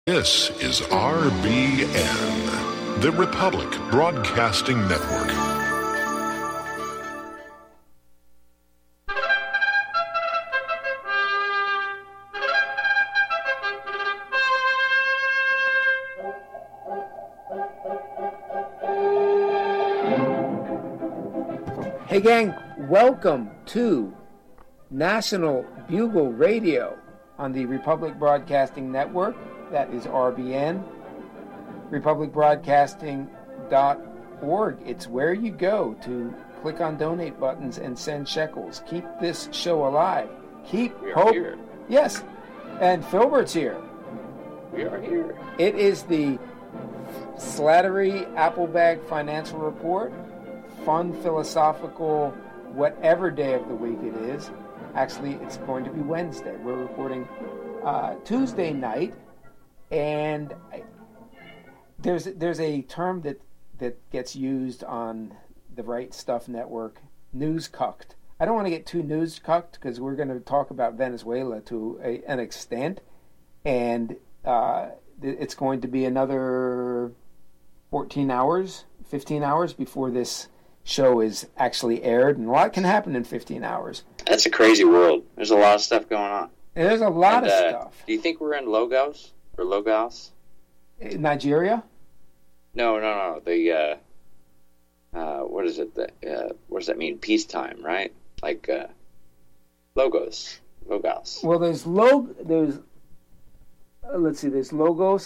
This is RBN, the Republic Broadcasting Network. Hey gang, welcome to National Bugle Radio on the Republic Broadcasting Network. That is RBN, republicbroadcasting.org. It's where you go to click on donate buttons and send shekels. Keep this show alive. Keep We are hope. here. Yes, and Filbert's here. We are here. It is the Slattery Applebag Financial Report. Fun, philosophical, whatever day of the week it is. Actually, it's going to be Wednesday. We're recording Tuesday night. And there's a term that gets used on the Right Stuff Network, news cucked. I don't want to get too news cucked because we're going to talk about Venezuela to an extent, and it's going to be another 14 hours, 15 hours before this show is actually aired, and a lot can happen in 15 hours. That's a crazy world. There's a lot of stuff going on. And there's a lot of stuff. Do you think we're in Lagos or Lagos? Nigeria? No. The what is it? What does that mean? Peacetime, right? Like Logos. Well, there's let's see. There's Logos.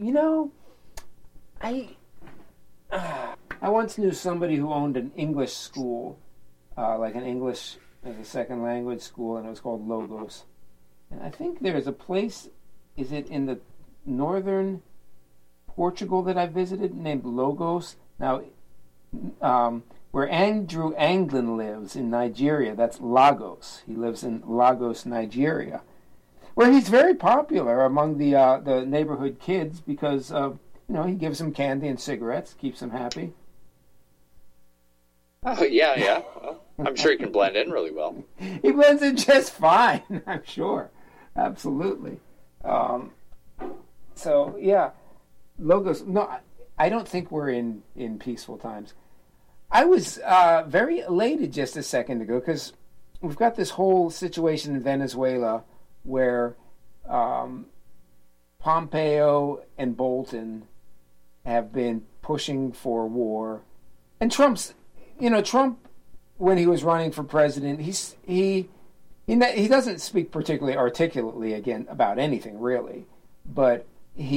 I once knew somebody who owned an English school, like an English as a second language school, and it was called Logos. And I think there's a place, is it in the northern Portugal that I visited, named Lagos? Now, where Andrew Anglin lives in Nigeria, that's Lagos. He lives in Lagos, Nigeria, where he's very popular among the neighborhood kids because he gives them candy and cigarettes, keeps them happy. Oh yeah. Well, I'm sure he can blend in really well. He blends in just fine, I'm sure. Absolutely. So yeah, Logos. No, I don't think we're in peaceful times. I was very elated just a second ago because we've got this whole situation in Venezuela where Pompeo and Bolton have been pushing for war, and Trump, when he was running for president, he doesn't speak particularly articulately again about anything really, but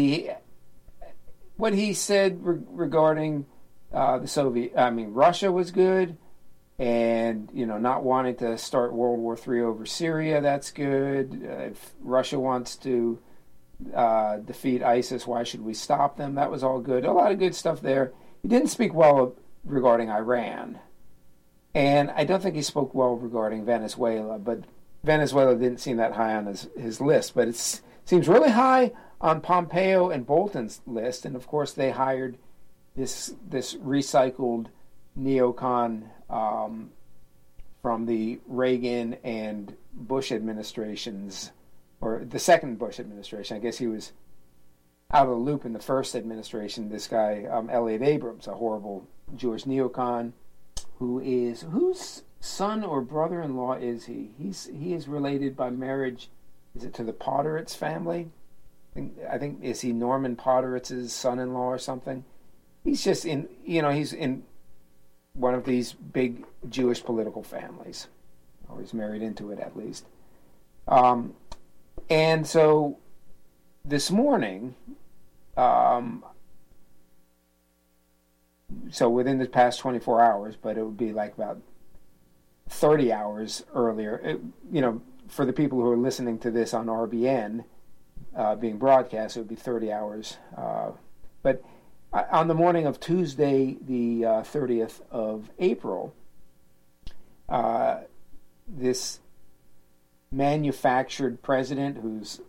what he said regarding Russia was good, and not wanting to start World War III over Syria, that's good. If Russia wants to defeat ISIS, why should we stop them? That was all good. A lot of good stuff there. He didn't speak well regarding Iran, and I don't think he spoke well regarding Venezuela, but Venezuela didn't seem that high on his list, but it seems really high on Pompeo and Bolton's list, and of course they hired this recycled neocon from the Reagan and Bush administrations, or the second Bush administration. I guess he was out of the loop in the first administration. This guy, Elliot Abrams, a horrible Jewish neocon, whose son or brother-in-law is he? He is related by marriage. Is it to the Potteritz family? I think is he Norman Potteritz's son-in-law or something? He's just he's in one of these big Jewish political families, or he's married into it at least. And so this morning, so within the past 24 hours, but it would be like about 30 hours earlier, for the people who are listening to this on RBN being broadcast, it would be 30 hours. But on the morning of Tuesday, the 30th of April, this manufactured president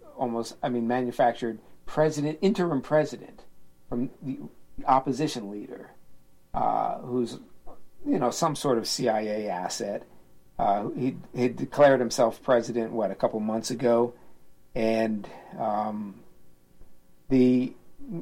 interim president from the opposition leader, who's, some sort of CIA asset. He declared himself president, a couple months ago, and the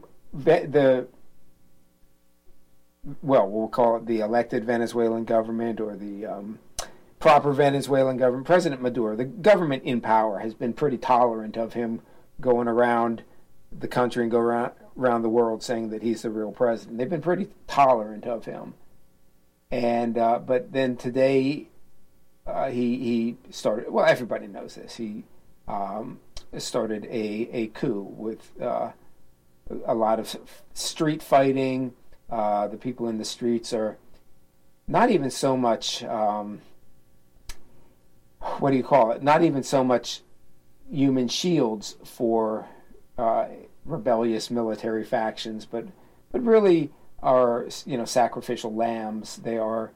we'll call it the elected Venezuelan government or the proper Venezuelan government, President Maduro, the government in power, has been pretty tolerant of him going around the country and go around the world saying that he's the real president. They've been pretty tolerant of him. And but then today he started, well, everybody knows this, he started a coup with a lot of street fighting. The people in the streets are not even so much, what do you call it? Not even so much human shields for rebellious military factions, but really are, sacrificial lambs. They are,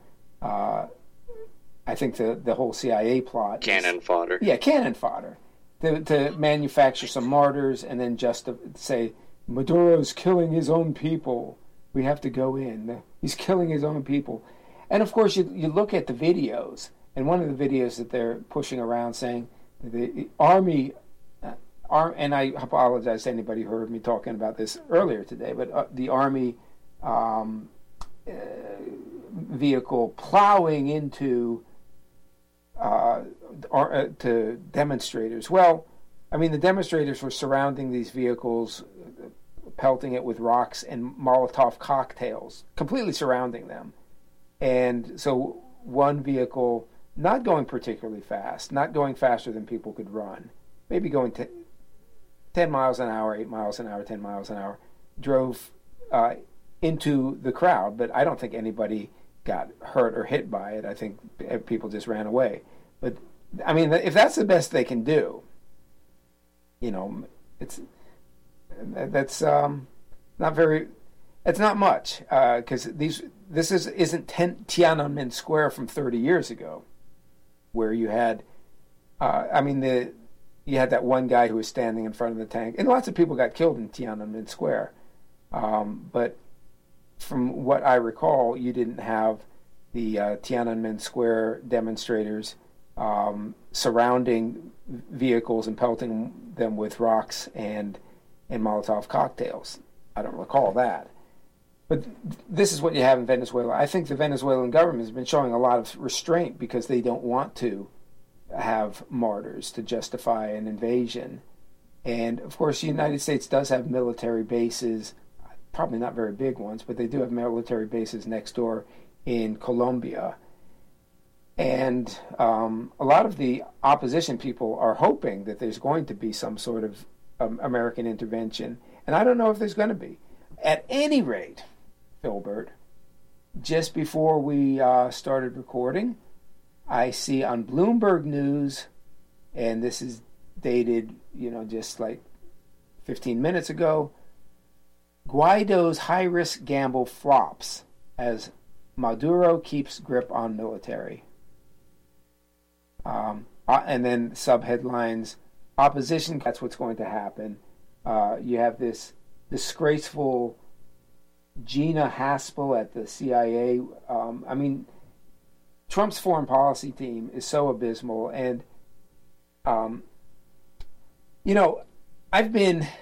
I think the whole CIA plot. Cannon fodder. Yeah, cannon fodder. To manufacture some martyrs and then just to say, Maduro's killing his own people. We have to go in. He's killing his own people. And of course, you look at the videos, and one of the videos that they're pushing around saying the army, and I apologize to anybody who heard me talking about this earlier today, but the army vehicle plowing into to demonstrators. Well, I mean, the demonstrators were surrounding these vehicles, pelting it with rocks and Molotov cocktails, completely surrounding them. And so one vehicle, not going particularly fast, not going faster than people could run, maybe going 10 miles an hour, 8 miles an hour, 10 miles an hour, drove into the crowd, but I don't think anybody got hurt or hit by it. I think people just ran away. But, I mean, if that's the best they can do, that's not very, it's not much, because this isn't Tiananmen Square from 30 years ago, where you had, you had that one guy who was standing in front of the tank, and lots of people got killed in Tiananmen Square. But from what I recall, you didn't have the Tiananmen Square demonstrators surrounding vehicles and pelting them with rocks and Molotov cocktails. I don't recall that. But this is what you have in Venezuela. I think the Venezuelan government has been showing a lot of restraint because they don't want to have martyrs to justify an invasion. And, of course, the United States does have military bases, probably not very big ones, but they do have military bases next door in Colombia. And a lot of the opposition people are hoping that there's going to be some sort of American intervention. And I don't know if there's going to be. At any rate, Filbert, just before we started recording, I see on Bloomberg News, and this is dated, just like 15 minutes ago, Guaido's high-risk gamble flops as Maduro keeps grip on military. And then subheadlines, opposition, that's what's going to happen. You have this disgraceful Gina Haspel at the CIA. Trump's foreign policy team is so abysmal. And, I've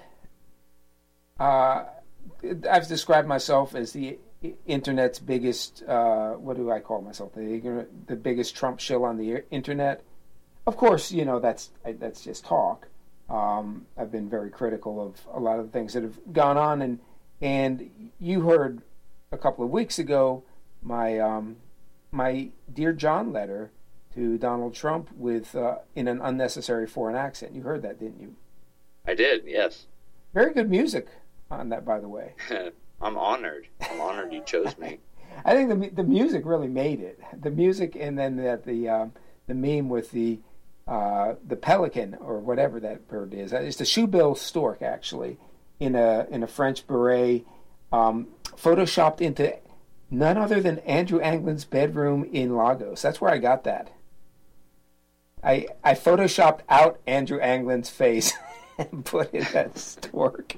described myself as the internet's biggest, what do I call myself? The biggest Trump shill on the internet. Of course, that's just talk. I've been very critical of a lot of the things that have gone on, and you heard a couple of weeks ago my Dear John letter to Donald Trump with in an unnecessary foreign accent. You heard that, didn't you? I did, yes. Very good music on that, by the way. I'm honored. I'm honored you chose me. I think the music really made it. The music, and then the meme with the pelican or whatever that bird is. It's the shoebill stork, actually, in a French beret, photoshopped into none other than Andrew Anglin's bedroom in Lagos. That's where I got that. I photoshopped out Andrew Anglin's face and put in that stork.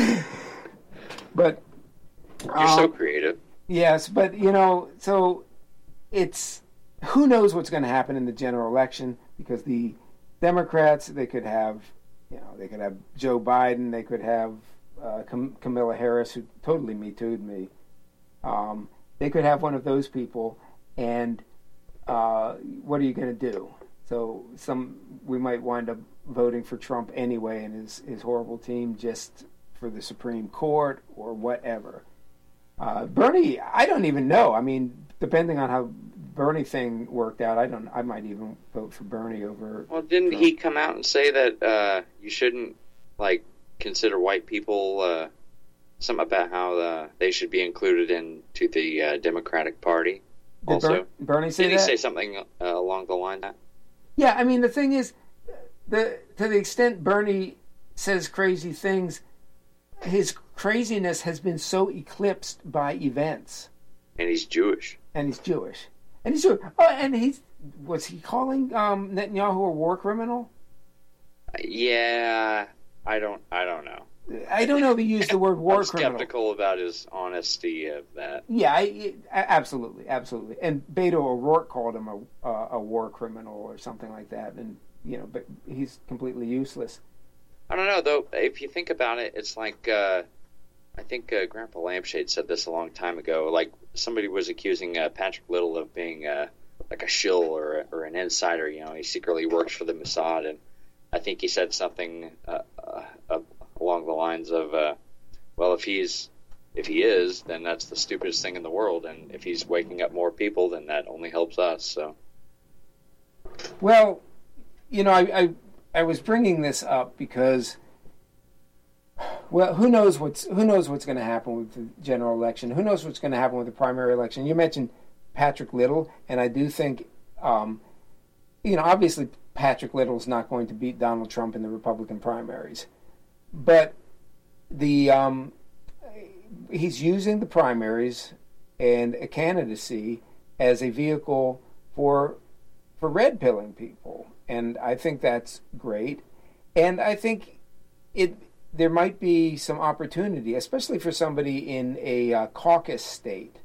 But you're so creative. Yes, but so it's, who knows what's going to happen in the general election, because the Democrats, they could have Joe Biden, they could have Camilla Harris, who totally Me Too'd me. They could have one of those people, and what are you going to do? So we might wind up voting for Trump anyway and his horrible team just for the Supreme Court or whatever. Bernie, I don't even know. I mean, depending on how Bernie thing worked out, I might even vote for Bernie over. Well, didn't Trump. he come out and say that you shouldn't consider white people? Something about how they should be included into the Democratic Party. Did Bernie say that? Did he say something along the line of that? Yeah, I mean, the thing is, to the extent Bernie says crazy things, his craziness has been so eclipsed by events. And he's Jewish. And he's Jewish. Oh, and was he calling Netanyahu a war criminal? Yeah, I don't know. I don't know if he used the word war criminal. I'm skeptical about his honesty of that. Yeah, absolutely. And Beto O'Rourke called him a war criminal or something like that, and but he's completely useless. I don't know though. If you think about it, it's like I think Grandpa Lampshade said this a long time ago. Like somebody was accusing Patrick Little of being like a shill or an insider. He secretly works for the Mossad, and I think he said something along the lines of, well, if he is, then that's the stupidest thing in the world, and if he's waking up more people, then that only helps us. So, well, I was bringing this up because, well, who knows what's going to happen with the general election? Who knows what's going to happen with the primary election? You mentioned Patrick Little, and I do think, obviously Patrick Little's not going to beat Donald Trump in the Republican primaries. But he's using the primaries and a candidacy as a vehicle for red pilling people, and I think that's great. And I think there might be some opportunity, especially for somebody in a caucus state.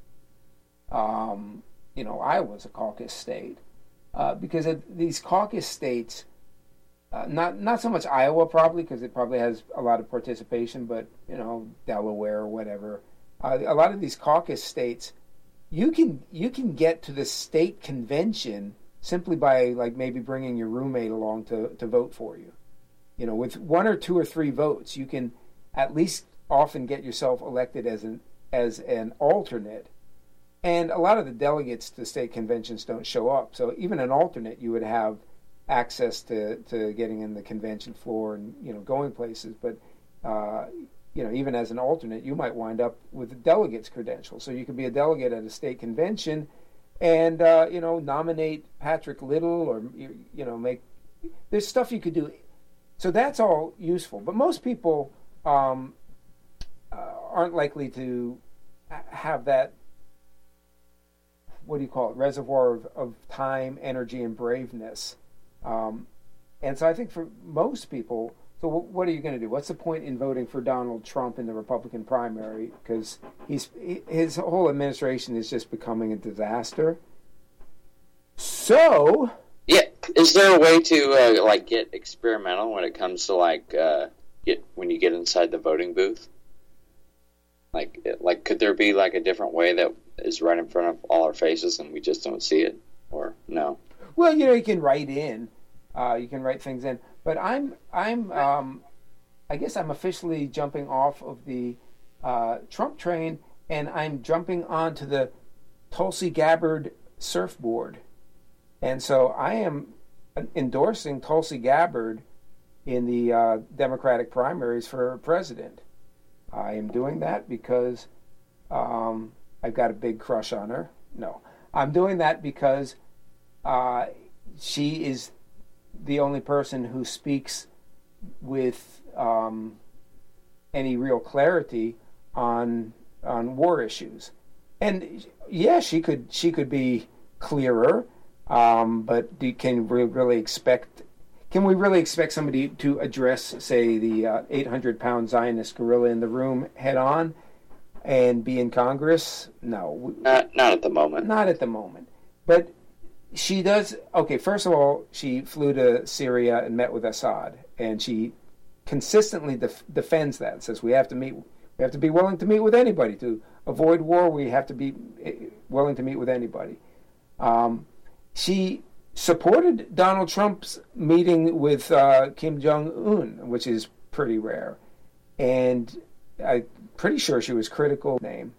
Iowa's a caucus state because these caucus states. Not so much Iowa probably because it probably has a lot of participation, but Delaware or whatever. A lot of these caucus states, you can get to the state convention simply by maybe bringing your roommate along to vote for you. With 1 or 2 or 3 votes, you can at least often get yourself elected as an alternate. And a lot of the delegates to state conventions don't show up, so even an alternate you would have access to getting in the convention floor and going places, but even as an alternate, you might wind up with a delegate's credential. So you could be a delegate at a state convention, and nominate Patrick Little, or there's stuff you could do. So that's all useful. But most people aren't likely to have that. What do you call it? Reservoir of time, energy, and braveness. And so I think for most people, so what are you going to do? What's the point in voting for Donald Trump in the Republican primary? Because his whole administration is just becoming a disaster. So, yeah, is there a way to get experimental when it comes to when you get inside the voting booth? Could there be a different way that is right in front of all our faces and we just don't see it, or no? Well, you can write in, you can write things in, but I guess I'm officially jumping off of the Trump train, and I'm jumping onto the Tulsi Gabbard surfboard, and so I am endorsing Tulsi Gabbard in the Democratic primaries for president. I am doing that because I've got a big crush on her. No, I'm doing that because she is the only person who speaks with any real clarity on war issues. And yeah, she could be clearer, but can we really expect somebody to address, say, the 800-pound Zionist gorilla in the room head on and be in Congress? No, not at the moment. Not at the moment, but. She does. Okay, first of all, she flew to Syria and met with Assad, and she consistently defends that. Says we have to be willing to meet with anybody to avoid war. We have to be willing to meet with anybody. She supported Donald Trump's meeting with Kim Jong-un, which is pretty rare, and I'm pretty sure she was critical of name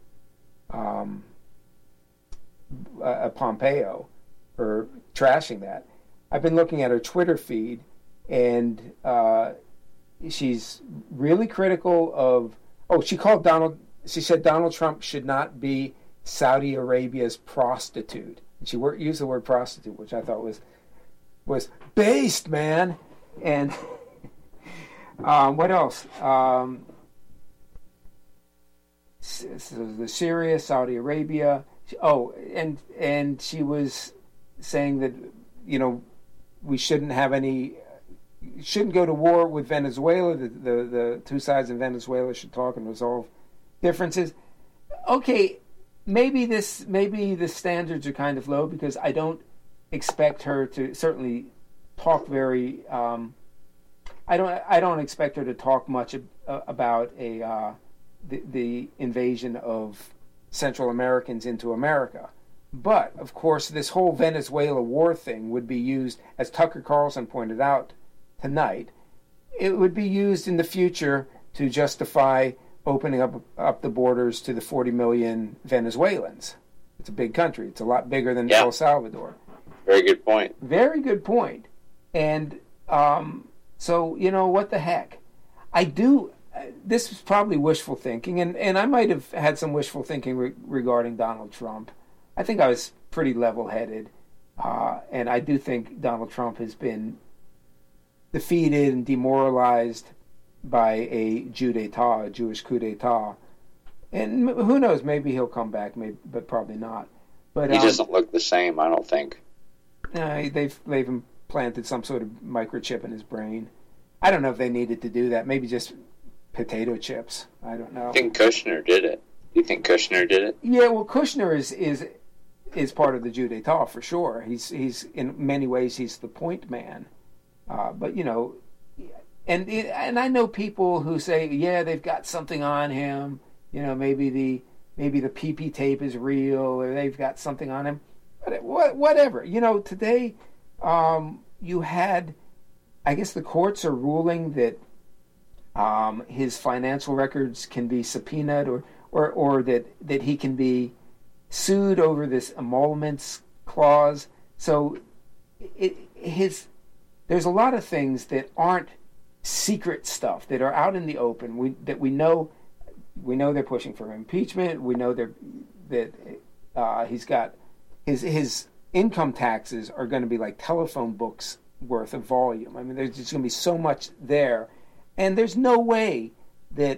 Pompeo for trashing that. I've been looking at her Twitter feed, and she's really critical of. Oh, she said Donald Trump should not be Saudi Arabia's prostitute. And she used the word prostitute, which I thought was based, man. And what else? The Syria, Saudi Arabia. Oh, and she was saying that, we shouldn't go to war with Venezuela. The two sides in Venezuela should talk and resolve differences. Okay, maybe the standards are kind of low, because I don't expect her to certainly talk very. I don't expect her to talk much about the invasion of Central Americans into America. But of course, this whole Venezuela war thing would be used, as Tucker Carlson pointed out tonight. It would be used in the future to justify opening up the borders to the 40 million Venezuelans. It's a big country. It's a lot bigger than El Salvador. Very good point. Very good point. And so, what the heck? This is probably wishful thinking, and I might have had some wishful thinking regarding Donald Trump. I think I was pretty level-headed, and I do think Donald Trump has been defeated and demoralized by a Jewish coup d'etat. And who knows, maybe he'll come back, but probably not. But he doesn't look the same, I don't think. They've implanted some sort of microchip in his brain. I don't know if they needed to do that. Maybe just potato chips. I don't know. I think Kushner did it. Do you think Kushner did it? Yeah, well, Kushner is part of the coup d'etat for sure. He's in many ways he's the point man. But and I know people who say, yeah, they've got something on him. Maybe the PP tape is real, or they've got something on him. But whatever. Today you had, I guess the courts are ruling that his financial records can be subpoenaed, or that he can be sued over this emoluments clause. So there's a lot of things that aren't secret stuff, that are out in the open. We know they're pushing for impeachment. We know that he's got his income taxes are going to be like telephone books worth of volume. I mean, there's just going to be so much there, and there's no way that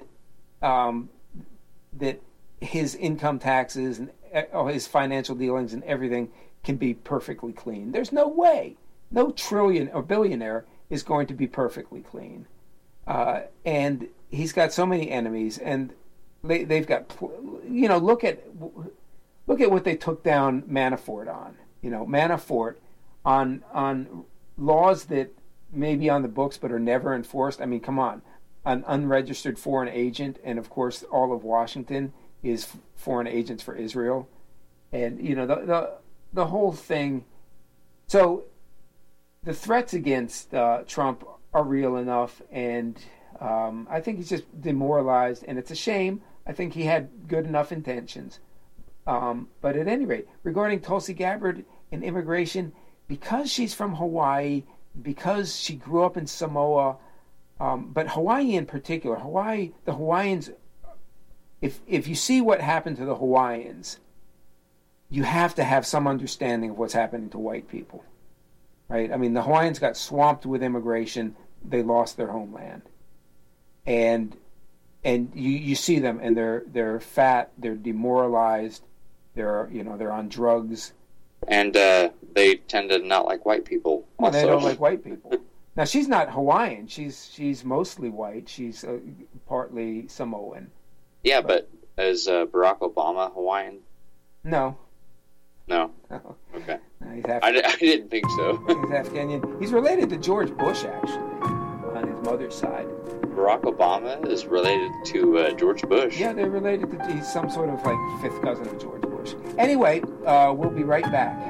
that his income taxes and his financial dealings and everything can be perfectly clean. There's no way. No trillion or billionaire is going to be perfectly clean. And he's got so many enemies, and they've got, look at what they took down Manafort on. Manafort on laws that may be on the books but are never enforced. I mean, come on. An unregistered foreign agent, and of course all of Washington is foreign agents for Israel. And, the whole thing. So the threats against Trump are real enough, and I think he's just demoralized, and it's a shame. I think he had good enough intentions. But at any rate, regarding Tulsi Gabbard and immigration, because she's from Hawaii, because she grew up in Samoa, but Hawaii in particular, the Hawaiians, if you see what happened to the Hawaiians, you have to have some understanding of what's happening to white people. Right? I mean, the Hawaiians got swamped with immigration. They lost their homeland, and you see them, and they're fat, they're demoralized, they're on drugs, and they tend to not like white people. Well, they don't like white people. Now, she's not Hawaiian. She's mostly white. She's partly Samoan. Yeah, but is Barack Obama Hawaiian? No. No. No. Okay. No, I didn't think so. He's Afghanian. He's related to George Bush, actually, on his mother's side. Barack Obama is related to George Bush. Yeah, they're related to, he's some sort of like fifth cousin of George Bush. Anyway, we'll be right back.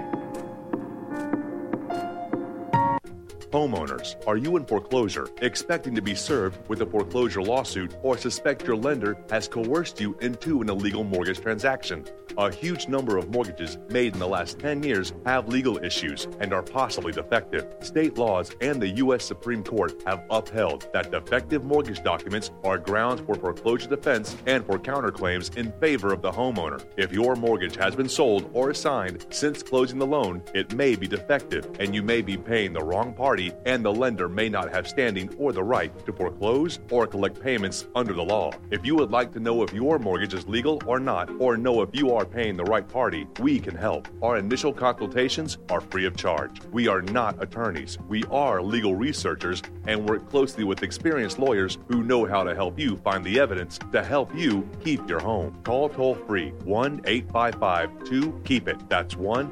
Homeowners, are you in foreclosure, expecting to be served with a foreclosure lawsuit, or suspect your lender has coerced you into an illegal mortgage transaction? A huge number of mortgages made in the last 10 years have legal issues and are possibly defective. State laws and the U.S. Supreme Court have upheld that defective mortgage documents are grounds for foreclosure defense and for counterclaims in favor of the homeowner. If your mortgage has been sold or assigned since closing the loan, it may be defective, and you may be paying the wrong party, and the lender may not have standing or the right to foreclose or collect payments under the law. If you would like to know if your mortgage is legal or not, or know if you are paying the right party, we can help. Our initial consultations are free of charge. We are not attorneys. We are legal researchers and work closely with experienced lawyers who know how to help you find the evidence to help you keep your home. Call toll-free 1-855-2-KEEP-IT. That's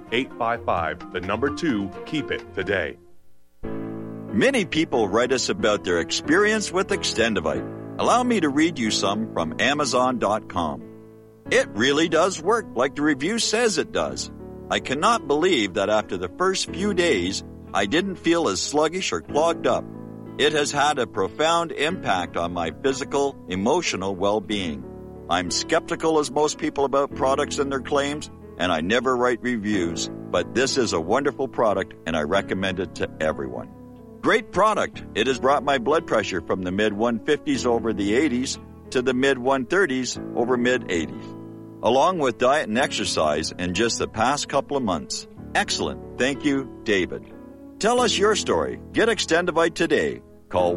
1-855-2-KEEP-IT today. Many people write us about their experience with Extendivite. Allow me to read you some from Amazon.com. It really does work like the review says it does. I cannot believe that after the first few days, I didn't feel as sluggish or clogged up. It has had a profound impact on my physical, emotional well-being. I'm skeptical as most people about products and their claims, and I never write reviews, but this is a wonderful product and I recommend it to everyone. Great product. It has brought my blood pressure from the mid-150s over the 80s to the mid-130s over mid-80s, along with diet and exercise in just the past couple of months. Excellent. Thank you, David. Tell us your story. Get Extendivite today. Call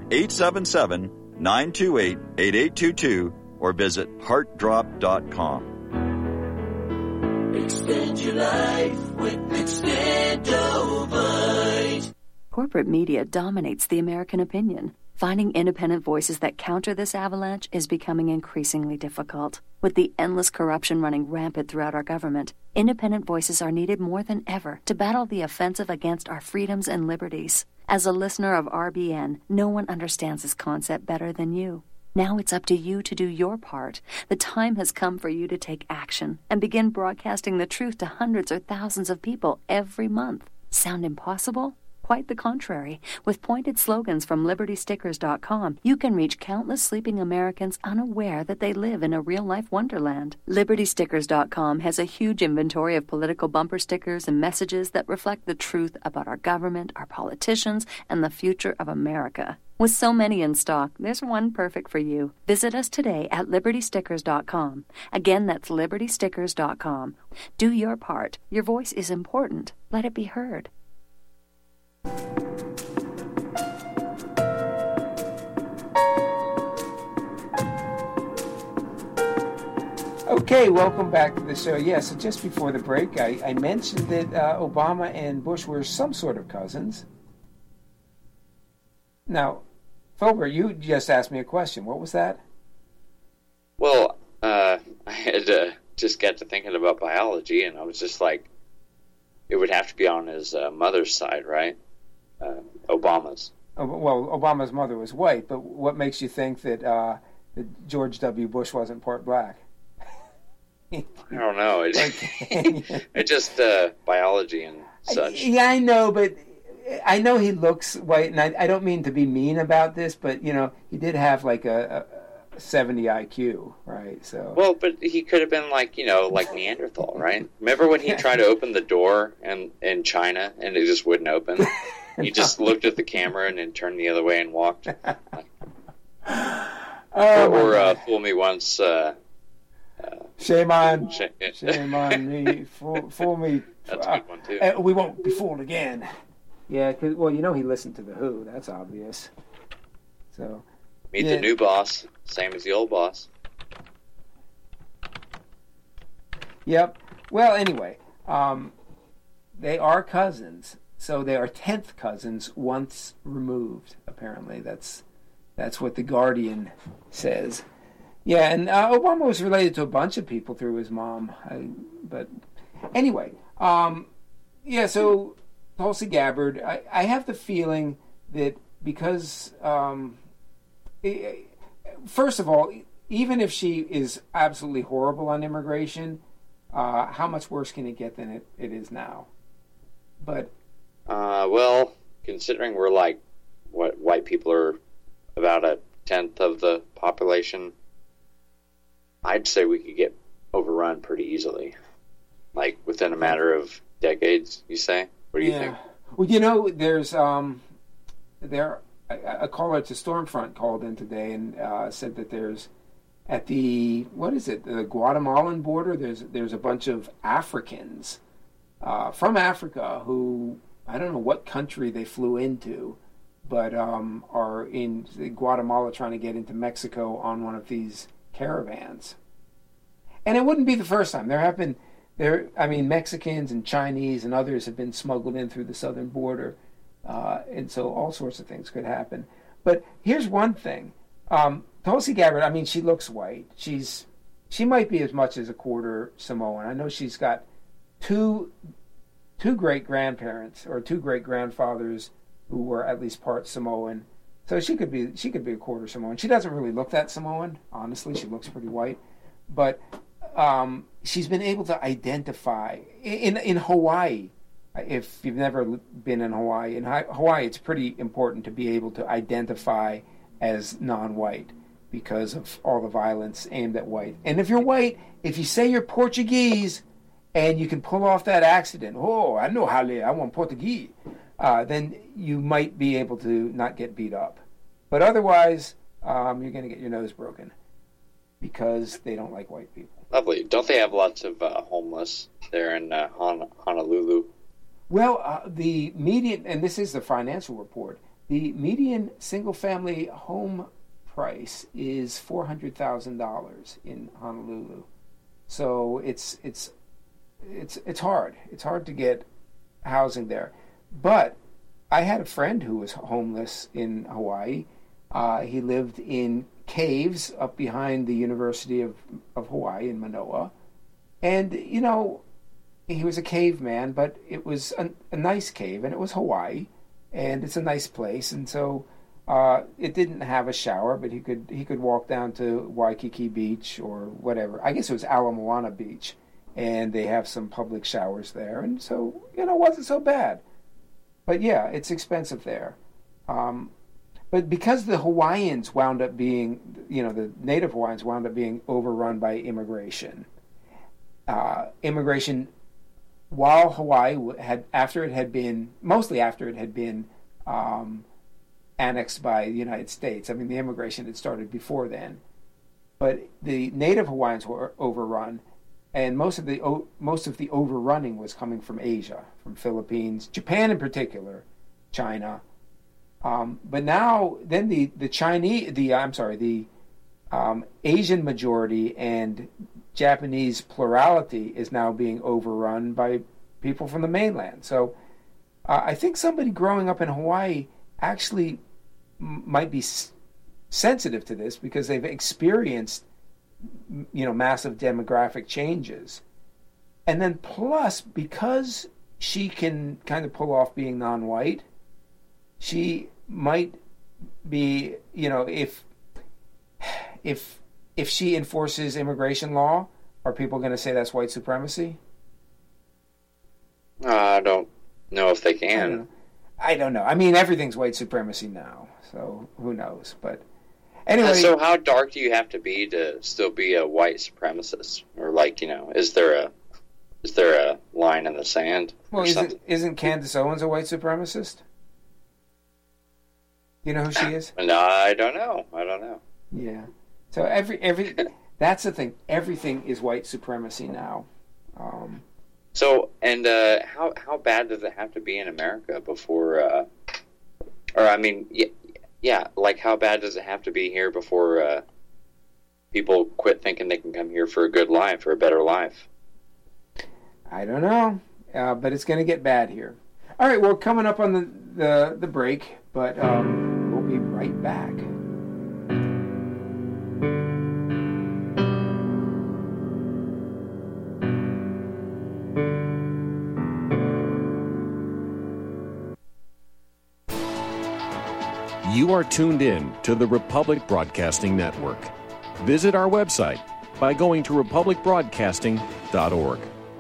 1-877-928-8822 or visit heartdrop.com. Extend your life with Extendovite. Corporate media dominates the American opinion. Finding independent voices that counter this avalanche is becoming increasingly difficult. With the endless corruption running rampant throughout our government, independent voices are needed more than ever to battle the offensive against our freedoms and liberties. As a listener of RBN, no one understands this concept better than you. Now it's up to you to do your part. The time has come for you to take action and begin broadcasting the truth to hundreds or thousands of people every month. Sound impossible? Quite the contrary. With pointed slogans from LibertyStickers.com, you can reach countless sleeping Americans unaware that they live in a real-life wonderland. LibertyStickers.com has a huge inventory of political bumper stickers and messages that reflect the truth about our government, our politicians, and the future of America. With so many in stock, there's one perfect for you. Visit us today at LibertyStickers.com. Again, that's LibertyStickers.com. Do your part. Your voice is important. Let it be heard. Okay, welcome back to the show. Yeah, so just before the break, I mentioned that Obama and Bush were some sort of cousins. Now, Fulber, you just asked me a question. What was that? Well, I had just got to thinking about biology, and I was just like, it would have to be on his mother's side, right? Obama's. Well, Obama's mother was white, but what makes you think that George W. Bush wasn't part black? I don't know. It just biology and such. Yeah, I know, but I know he looks white, and I don't mean to be mean about this, but, you know, he did have like a 70 IQ, right? So. Well, but he could have been like, you know, like Neanderthal, right? Remember when he tried to open the door in China and it just wouldn't open? He just looked at the camera and then turned the other way and walked. Or fool me once. Shame on me. Fool me. That's a good one too. We won't be fooled again. Yeah, cause, well, you know he listened to The Who. That's obvious. So meet the new boss, same as the old boss. Yep. Well, anyway, they are cousins. So they are 10th cousins once removed, apparently. That's what The Guardian says. Yeah, and Obama was related to a bunch of people through his mom. But anyway, yeah, so Tulsi Gabbard, I have the feeling that because, first of all, even if she is absolutely horrible on immigration, how much worse can it get than it is now? But well, considering we're like what white people are about a tenth of the population, I'd say we could get overrun pretty easily, like within a matter of decades. You say? What do you think? Well, there's a caller to Stormfront called in today and said that there's at the the Guatemalan border. There's a bunch of Africans from Africa who, I don't know what country they flew into, but are in Guatemala trying to get into Mexico on one of these caravans. And it wouldn't be the first time. Mexicans and Chinese and others have been smuggled in through the southern border, and so all sorts of things could happen. But here's one thing: Tulsi Gabbard. She looks white. She might be as much as a quarter Samoan. I know she's got two great grandparents or two great grandfathers who were at least part Samoan. So she could be a quarter Samoan. She doesn't really look that Samoan, honestly. She looks pretty white, but she's been able to identify in Hawaii. If you've never been in Hawaii, it's pretty important to be able to identify as non-white because of all the violence aimed at white. And if you're white, if you say you're Portuguese and you can pull off that accent, I know Hale, I want Portuguese, then you might be able to not get beat up. But otherwise, you're going to get your nose broken because they don't like white people. Lovely. Don't they have lots of homeless there in Honolulu? Well, the median, and this is the financial report, the median single-family home price is $400,000 in Honolulu. So it's hard. It's hard to get housing there. But I had a friend who was homeless in Hawaii. He lived in caves up behind the University of Hawaii in Manoa. And, he was a caveman, but it was a nice cave, and it was Hawaii, and it's a nice place. And so it didn't have a shower, but he could walk down to Waikiki Beach or whatever. I guess it was Ala Moana Beach, and they have some public showers there. And so, it wasn't so bad. But yeah, it's expensive there. But because the Hawaiians wound up being, the native Hawaiians wound up being overrun by immigration. While Hawaii mostly after it had been annexed by the United States. The immigration had started before then. But the native Hawaiians were overrun, and most of the overrunning was coming from Asia, from Philippines, Japan in particular, China. But now, then the Asian majority and Japanese plurality is now being overrun by people from the mainland. So I think somebody growing up in Hawaii actually might be sensitive to this because they've experienced massive demographic changes. And then plus, because she can kind of pull off being non-white, she might be, if she enforces immigration law, are people going to say that's white supremacy? I don't know if they can. I don't know. Everything's white supremacy now, so who knows? But anyway. So how dark do you have to be to still be a white supremacist? Or is there a line in the sand? Well, isn't Candace Owens a white supremacist? You know who she is? No, I don't know. Yeah. So every that's the thing. Everything is white supremacy now. How bad does it have to be in America before? How bad does it have to be here before people quit thinking they can come here for a good life or a better life? I don't know, but it's going to get bad here. All right, we're coming up on the break, but we'll be right back. You are tuned in to the Republic Broadcasting Network. Visit our website by going to republicbroadcasting.org.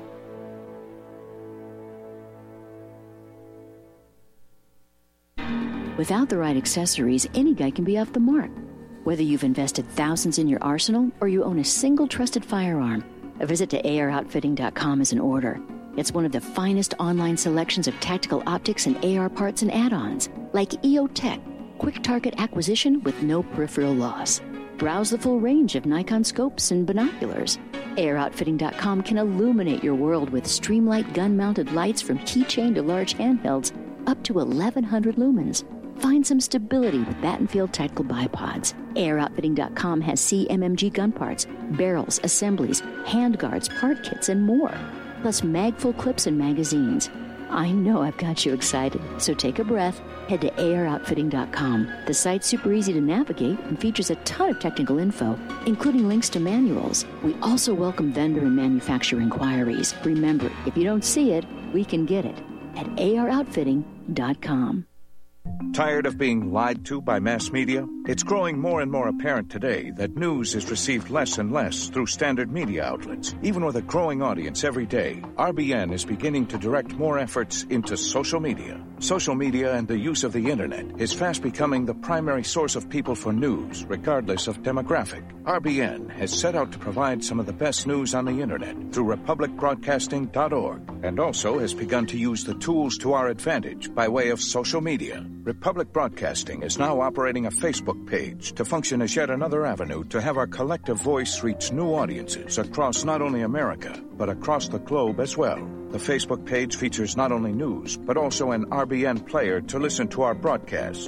Without the right accessories, any guy can be off the mark. Whether you've invested thousands in your arsenal or you own a single trusted firearm, a visit to AROutfitting.com is in order. It's one of the finest online selections of tactical optics and AR parts and add-ons, like EOTech, quick target acquisition with no peripheral loss. Browse the full range of Nikon scopes and binoculars. AROutfitting.com can illuminate your world with Streamlight gun-mounted lights from keychain to large handhelds up to 1,100 lumens. Find some stability with Battenfield tactical bipods. AROutfitting.com has CMMG gun parts, barrels, assemblies, handguards, part kits, and more. Plus magful clips and magazines. I know I've got you excited, so take a breath. Head to AROutfitting.com. The site's super easy to navigate and features a ton of technical info, including links to manuals. We also welcome vendor and manufacturer inquiries. Remember, if you don't see it, we can get it at AROutfitting.com. Tired of being lied to by mass media? It's growing more and more apparent today that news is received less and less through standard media outlets. Even with a growing audience every day, RBN is beginning to direct more efforts into social media. Social media and the use of the internet is fast becoming the primary source of people for news, regardless of demographic. RBN has set out to provide some of the best news on the internet through republicbroadcasting.org, and also has begun to use the tools to our advantage by way of social media. Republic Broadcasting is now operating a Facebook page to function as yet another avenue to have our collective voice reach new audiences across not only America, but across the globe as well. The Facebook page features not only news, but also an RBN player to listen to our broadcast.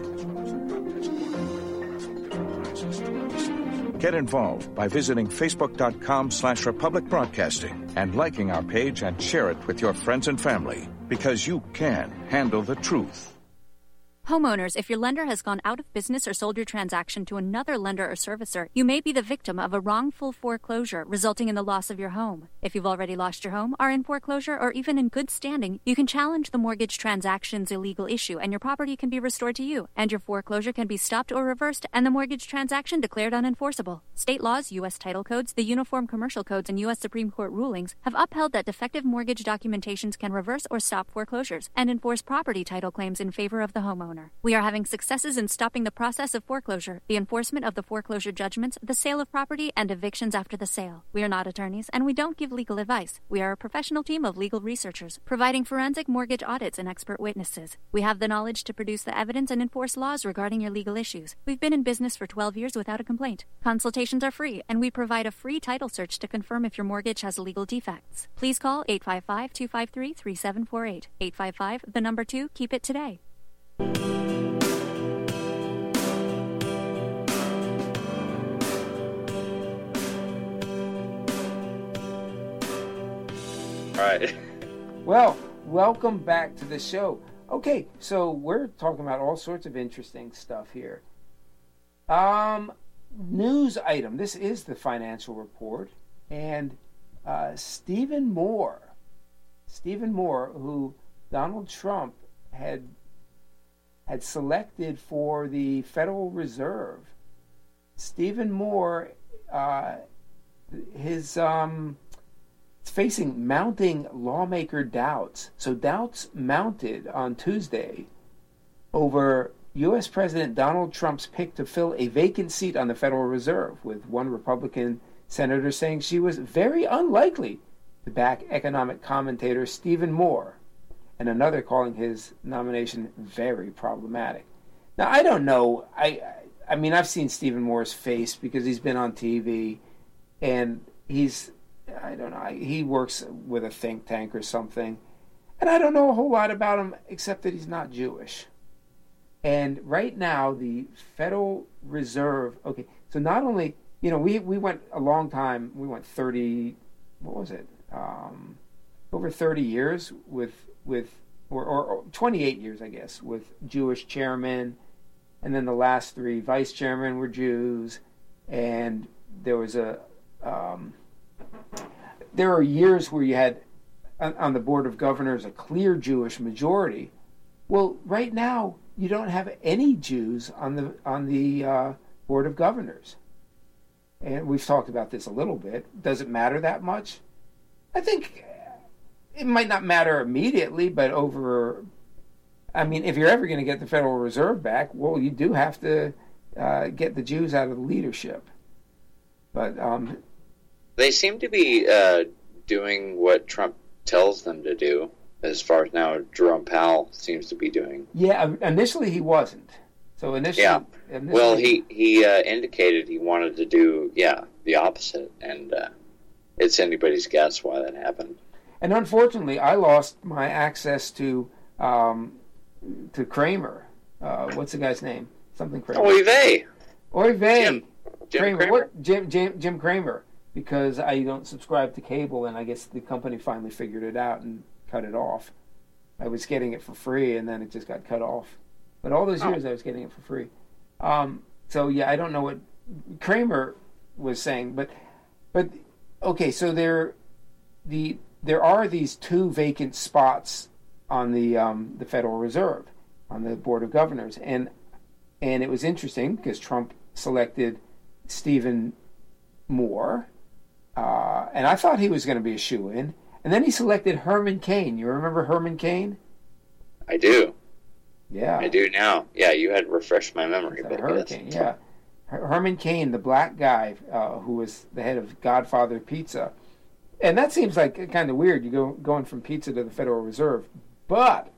Get involved by visiting facebook.com/Republic Broadcasting and liking our page and share it with your friends and family, because you can handle the truth. Homeowners, if your lender has gone out of business or sold your transaction to another lender or servicer, you may be the victim of a wrongful foreclosure resulting in the loss of your home. If you've already lost your home, are in foreclosure, or even in good standing, you can challenge the mortgage transaction's illegal issue and your property can be restored to you, and your foreclosure can be stopped or reversed and the mortgage transaction declared unenforceable. State laws, U.S. title codes, the Uniform Commercial Codes, and U.S. Supreme Court rulings have upheld that defective mortgage documentations can reverse or stop foreclosures and enforce property title claims in favor of the homeowner. We are having successes in stopping the process of foreclosure, the enforcement of the foreclosure judgments, the sale of property, and evictions after the sale. We are not attorneys, and we don't give legal advice. We are a professional team of legal researchers, providing forensic mortgage audits and expert witnesses. We have the knowledge to produce the evidence and enforce laws regarding your legal issues. We've been in business for 12 years without a complaint. Consultations are free, and we provide a free title search to confirm if your mortgage has legal defects. Please call 855-253-3748. 855, the number 2, keep it today. All right. Well, welcome back to the show. Okay, so we're talking about all sorts of interesting stuff here. News item. This is the financial report, and Stephen Moore, who Donald Trump had selected for the Federal Reserve. Stephen Moore, his facing mounting lawmaker doubts. So doubts mounted on Tuesday over U.S. President Donald Trump's pick to fill a vacant seat on the Federal Reserve, with one Republican senator saying she was very unlikely to back economic commentator Stephen Moore, and another calling his nomination very problematic. Now, I don't know. I mean, I've seen Stephen Moore's face because he's been on TV, and I don't know, he works with a think tank or something, and I don't know a whole lot about him except that he's not Jewish. And right now, the Federal Reserve, okay, so not only, we went a long time, we went 30, over 30 years or 28 years, I guess, with Jewish chairmen, and then the last 3 vice chairmen were Jews, and there was there are years where you had on the Board of Governors a clear Jewish majority. Well, right now you don't have any Jews on the Board of Governors. And we've talked about this a little bit. Does it matter that much? I think it might not matter immediately, but if you're ever going to get the Federal Reserve back, well, you do have to get the Jews out of the leadership. But they seem to be doing what Trump tells them to do, as far as now Jerome Powell seems to be doing. Yeah, initially he wasn't. So initially, well, he indicated he wanted to do the opposite, and it's anybody's guess why that happened. And unfortunately, I lost my access to Kramer. What's the guy's name? Something Kramer. Oy vey. Jim Kramer. Jim Kramer. Because I don't subscribe to cable, and I guess the company finally figured it out and cut it off. I was getting it for free, and then it just got cut off. But all those years I was getting it for free. So yeah, I don't know what Kramer was saying, but okay. So there are these 2 vacant spots on the Federal Reserve, on the Board of Governors, and it was interesting because Trump selected Stephen Moore, and I thought he was going to be a shoo-in, and then he selected Herman Cain. You remember Herman Cain? I do. Yeah, I do now. Yeah, you had refreshed my memory. But Hurricane, yeah. Herman Cain, the black guy who was the head of Godfather Pizza. And that seems like kind of weird, going from pizza to the Federal Reserve. But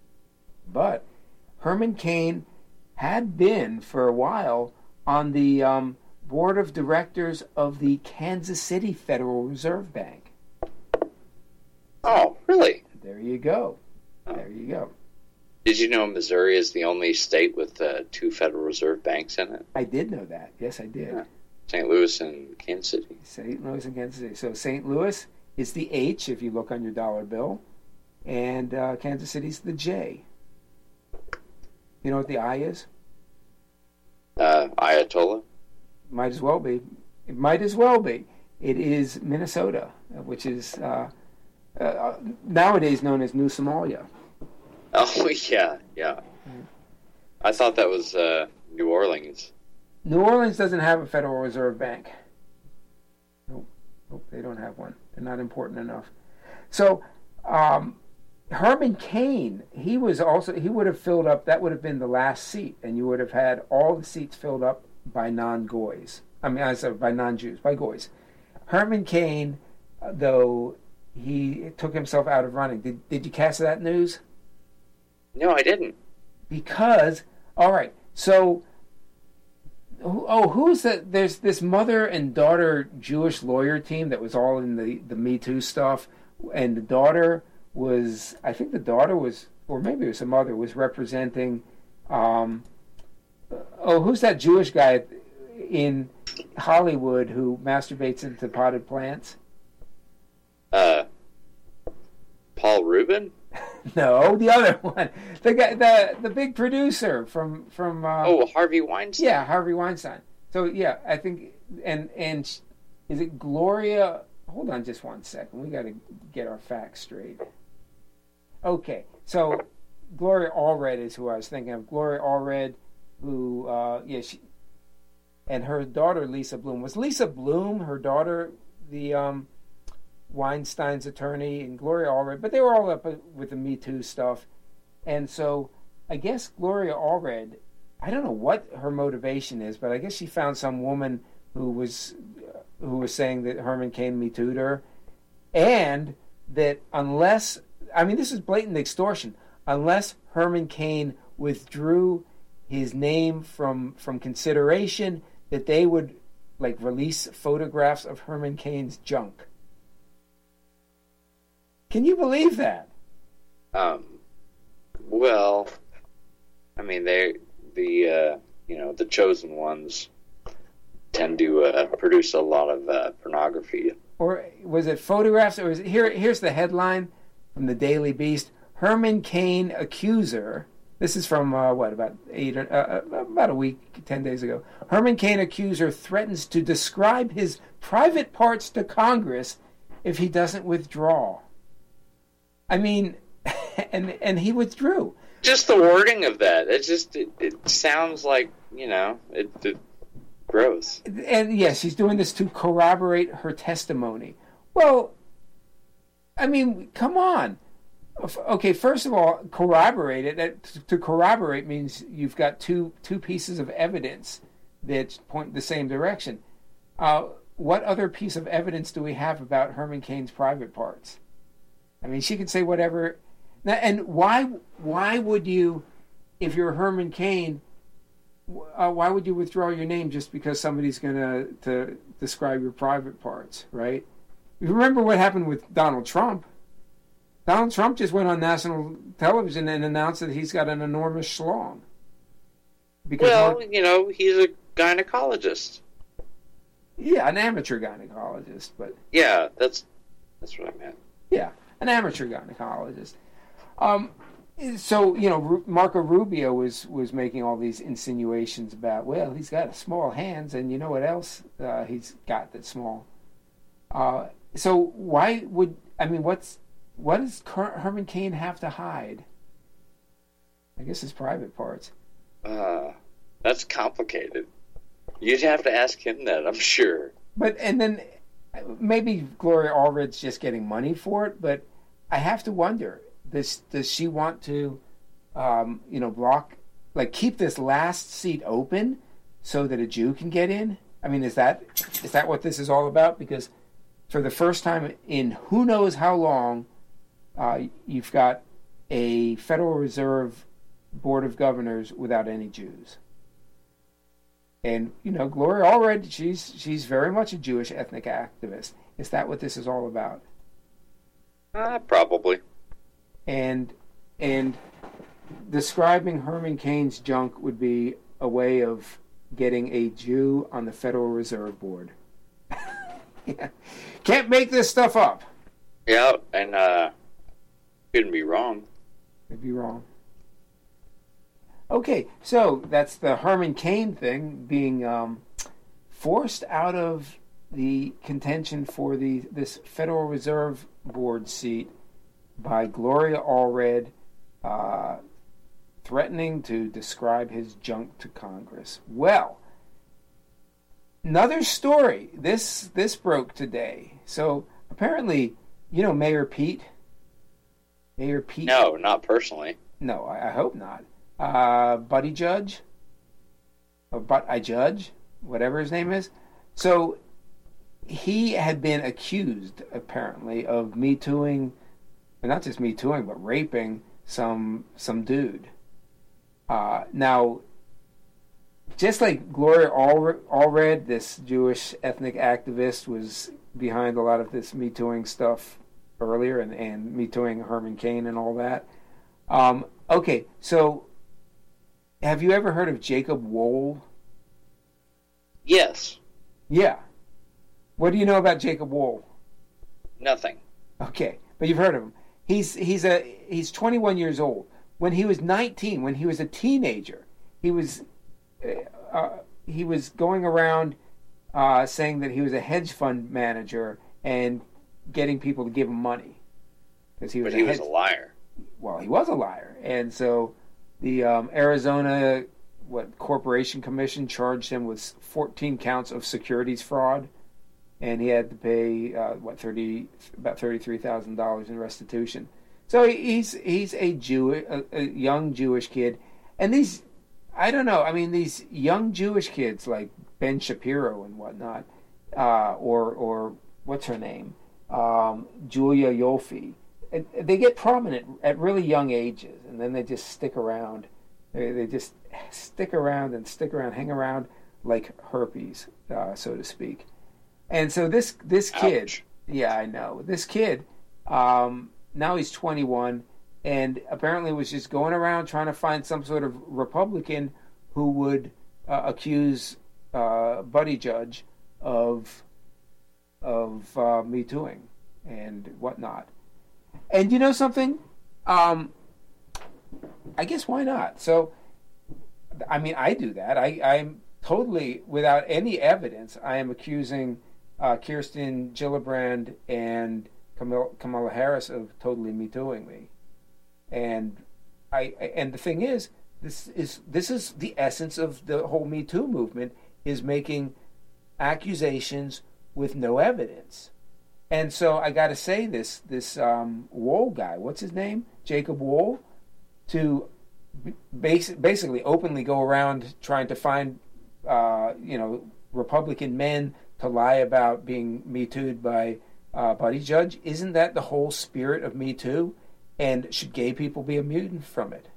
Herman Cain had been, for a while, on the board of directors of the Kansas City Federal Reserve Bank. Oh, really? There you go. There you go. Did you know Missouri is the only state with 2 Federal Reserve banks in it? I did know that. Yes, I did. Yeah. St. Louis and Kansas City. St. Louis and Kansas City. So St. Louis is the H, if you look on your dollar bill, and Kansas City's the J. You know what the I is? Ayatollah? Might as well be. It might as well be. It is Minnesota, which is nowadays known as New Somalia. Oh, yeah. I thought that was New Orleans. New Orleans doesn't have a Federal Reserve Bank. Nope, they don't have one. They're not important enough. So, Herman Cain, he would have filled up, that would have been the last seat, and you would have had all the seats filled up by non-Goys. By non-Jews, by Goys. Herman Cain, though, he took himself out of running. Did you catch that news? No, I didn't. Because, all right, so, who's that? There's this mother and daughter Jewish lawyer team that was all in the Me Too stuff, and the daughter was, I think the daughter was, or maybe it was the mother, was representing, who's that Jewish guy in Hollywood who masturbates into potted plants? Paul Rubin? No, the other one, the guy, the big producer from Harvey Weinstein. Yeah, Harvey Weinstein. So yeah, I think and is it Gloria? Hold on, just 1 second. We got to get our facts straight. Okay, so Gloria Allred is who I was thinking of. Gloria Allred, who she and her daughter Lisa Bloom. Was Lisa Bloom her daughter the Weinstein's attorney, and Gloria Allred, but they were all up with the Me Too stuff. And so I guess Gloria Allred, I don't know what her motivation is, but I guess she found some woman who was saying that Herman Cain Me Too'd her, and that unless, this is blatant extortion, unless Herman Cain withdrew his name from consideration, that they would release photographs of Herman Cain's junk. Can you believe that? Well, the chosen ones tend to produce a lot of pornography. Or was it photographs? Or was it, here's the headline from the Daily Beast: Herman Cain accuser. This is from about a week, 10 days ago. Herman Cain accuser threatens to describe his private parts to Congress if he doesn't withdraw. And he withdrew. just the wording of that. It sounds like, it gross. And yes, she's doing this to corroborate her testimony. Well, I mean, come on. Okay, first of all, corroborate it. To corroborate means you've got two pieces of evidence that point the same direction. What other piece of evidence do we have about Herman Cain's private parts? I mean, she could say whatever. Now, and why would you, if you're Herman Cain, why would you withdraw your name just because somebody's going to describe your private parts, right? You remember what happened with Donald Trump. Donald Trump just went on national television and announced that he's got an enormous schlong. Well, he's a gynecologist. Yeah, an amateur gynecologist, but... Yeah, that's what I meant. Yeah, an amateur gynecologist. So, Marco Rubio was making all these insinuations about, well, he's got small hands, and you know what else he's got that's small. So why would... I mean, what does Herman Cain have to hide? I guess his private parts. That's complicated. You'd have to ask him that, I'm sure. And then maybe Gloria Allred's just getting money for it, but I have to wonder, does she want to, block, keep this last seat open so that a Jew can get in? I mean, is that what this is all about? Because for the first time in who knows how long, you've got a Federal Reserve Board of Governors without any Jews. And, Gloria Allred, she's very much a Jewish ethnic activist. Is that what this is all about? Probably. And describing Herman Cain's junk would be a way of getting a Jew on the Federal Reserve Board. Yeah. Can't make this stuff up. Yeah, and couldn't be wrong. Could be wrong. Okay, so that's the Herman Cain thing, being forced out of the contention for this Federal Reserve Board seat by Gloria Allred, threatening to describe his junk to Congress. Well, another story. This broke today. So apparently, Mayor Pete. No, not personally. No, I hope not. Buddy Judge, or I Judge, whatever his name is. So he had been accused, apparently, of Me-Tooing, not just Me-Tooing, but raping some dude. Now, just like Gloria Allred, this Jewish ethnic activist, was behind a lot of this Me-Tooing stuff earlier, and Me-Tooing Herman Cain and all that. Okay, so have you ever heard of Jacob Wohl? Yes. Yeah. What do you know about Jacob Wohl? Nothing. Okay, but you've heard of him. He's 21 years old. When he was 19, when he was a teenager, he was going around saying that he was a hedge fund manager and getting people to give him money. But he was a liar. Well, he was a liar, and so the Arizona Corporation Commission charged him with 14 counts of securities fraud, and he had to pay about $33,000 in restitution. So he's a young Jewish kid, and these young Jewish kids like Ben Shapiro and whatnot, or what's her name, Julia Yoffe. They get prominent at really young ages, and then they just stick around. They just stick around, hang around like herpes, so to speak. And so this kid, ouch. Yeah, I know. This kid, now he's 21, and apparently was just going around trying to find some sort of Republican who would accuse Buddy Judge of Me-Tooing and whatnot. And you know something? I guess why not? So, I mean, I do that. I'm totally, without any evidence, I am accusing Kirsten Gillibrand and Kamala Harris of totally Me-Tooing me. And and the thing is, this is the essence of the whole Me Too movement, is making accusations with no evidence. And so I got to say, this Wohl guy, what's his name, Jacob Wohl, to basically openly go around trying to find Republican men to lie about being Me Too'd by Buddy Judge. Isn't that the whole spirit of Me Too? And should gay people be immune from it?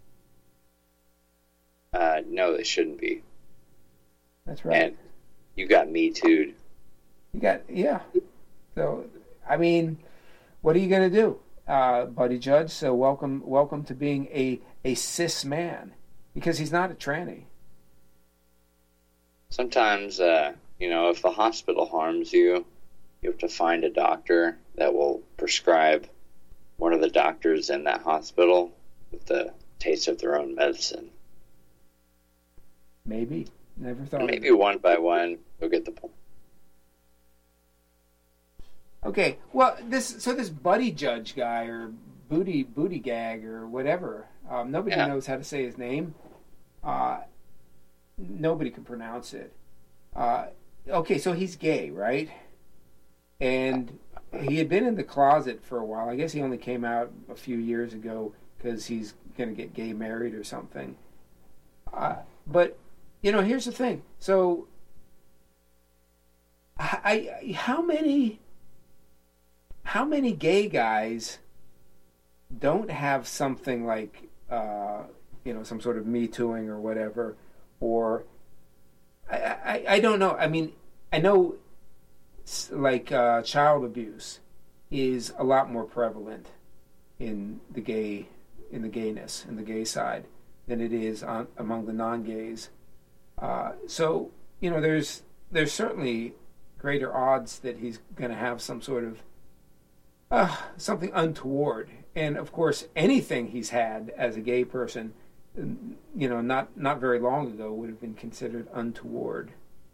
No, they shouldn't be. That's right. And you got Me Too'd. Yeah. So, I mean, what are you going to do, Buddy Judge? So welcome to being a cis man, because he's not a tranny. Sometimes, if the hospital harms you, you have to find a doctor that will prescribe one of the doctors in that hospital with the taste of their own medicine. Maybe. Never thought. Maybe one by one, you'll get the point. Okay, well, this Buddy Judge guy, or Booty Gag, or whatever, nobody knows how to say his name. Nobody can pronounce it. Okay, so he's gay, right? And he had been in the closet for a while. I guess he only came out a few years ago because he's going to get gay married or something. But, here's the thing. So, how many gay guys don't have something like, some sort of Me Tooing or whatever, or I don't know. I mean, I know like child abuse is a lot more prevalent in the gayness, in the gay side, than it is among the non-gays. So there's certainly greater odds that he's going to have some sort of something untoward. And of course, anything he's had as a gay person, not very long ago, would have been considered untoward.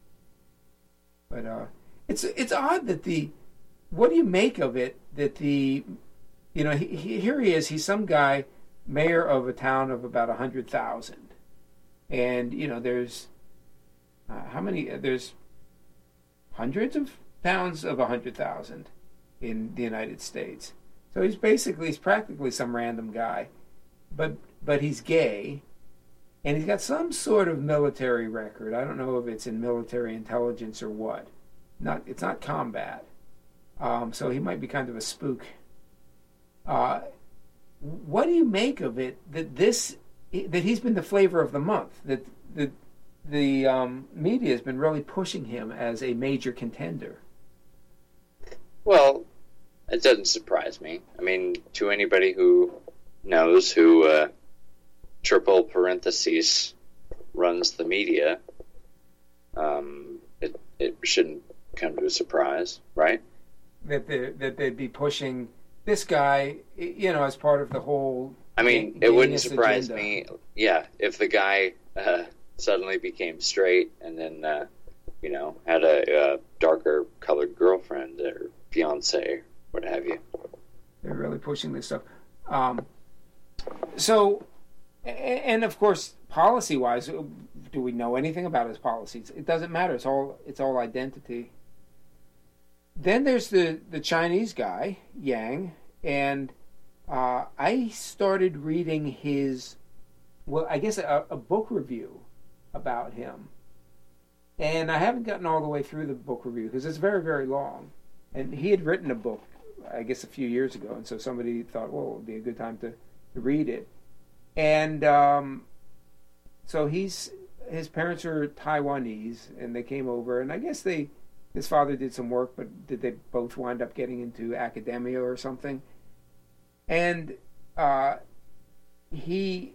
But it's odd that what do you make of it that here he is, he's some guy, mayor of a town of about 100,000, and there's how many? There's hundreds of towns of 100,000 in the United States. So he's practically some random guy, but he's gay, and he's got some sort of military record. I don't know if it's in military intelligence or what. It's not combat. So he might be kind of a spook. What do you make of it that he's been the flavor of the month? That the media has been really pushing him as a major contender. Well, it doesn't surprise me. I mean, to anybody who knows who triple parentheses runs the media, it shouldn't come to a surprise, right? That they'd be pushing this guy, as part of the whole. I mean, it wouldn't surprise me, if the guy suddenly became straight and then, had a darker colored girlfriend or fiance, what have you. They're really pushing this stuff. So, and of course, policy-wise, do we know anything about his policies? It doesn't matter. It's all identity. Then there's the Chinese guy, Yang, and I started reading his, a book review about him. And I haven't gotten all the way through the book review because it's very, very long. And he had written a book, I guess, a few years ago, and so somebody thought, well, it would be a good time to read it. And so his parents are Taiwanese, and they came over, and I guess his father did some work, but did they both wind up getting into academia or something? And he